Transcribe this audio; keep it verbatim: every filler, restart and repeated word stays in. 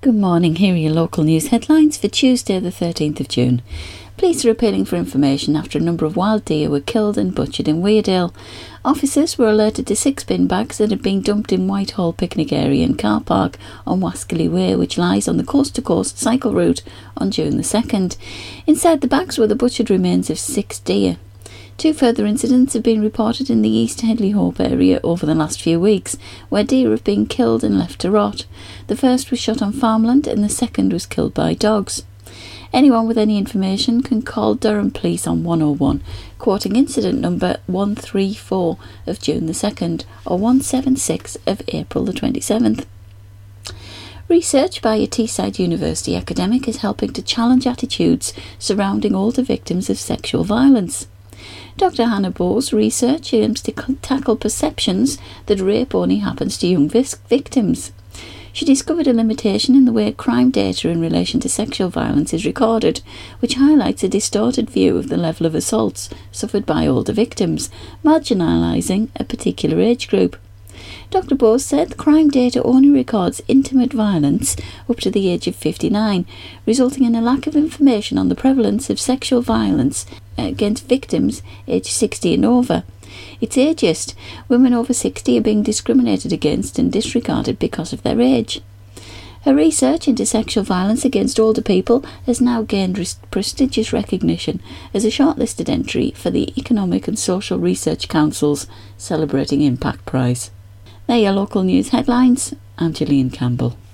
Good morning, here are your local news headlines for Tuesday the thirteenth of June. Police are appealing for information after a number of wild deer were killed and butchered in Weardale. Officers were alerted to six bin bags that had been dumped in Whitehall picnic area and car park on Wascally Way, which lies on the coast-to-coast cycle route, on June the second. Inside the bags were the butchered remains of six deer. Two further incidents have been reported in the East Headley Hope area over the last few weeks, where deer have been killed and left to rot. The first was shot on farmland and the second was killed by dogs. Anyone with any information can call Durham Police on one oh one, quoting incident number one three four of June the second or one seven six of April the twenty-seventh. Research by a Teesside University academic is helping to challenge attitudes surrounding older victims of sexual violence. Doctor Hannah Bowe's research aims to tackle perceptions that rape only happens to young victims. She discovered a limitation in the way crime data in relation to sexual violence is recorded, which highlights a distorted view of the level of assaults suffered by older victims, marginalising a particular age group. Doctor Bowe said crime data only records intimate violence up to the age of fifty-nine, resulting in a lack of information on the prevalence of sexual violence against victims aged sixty and over. It's ageist. Women over sixty are being discriminated against and disregarded because of their age. Her research into sexual violence against older people has now gained res- prestigious recognition as a shortlisted entry for the Economic and Social Research Council's Celebrating Impact Prize. They're your local news headlines. I'm Gillian Campbell.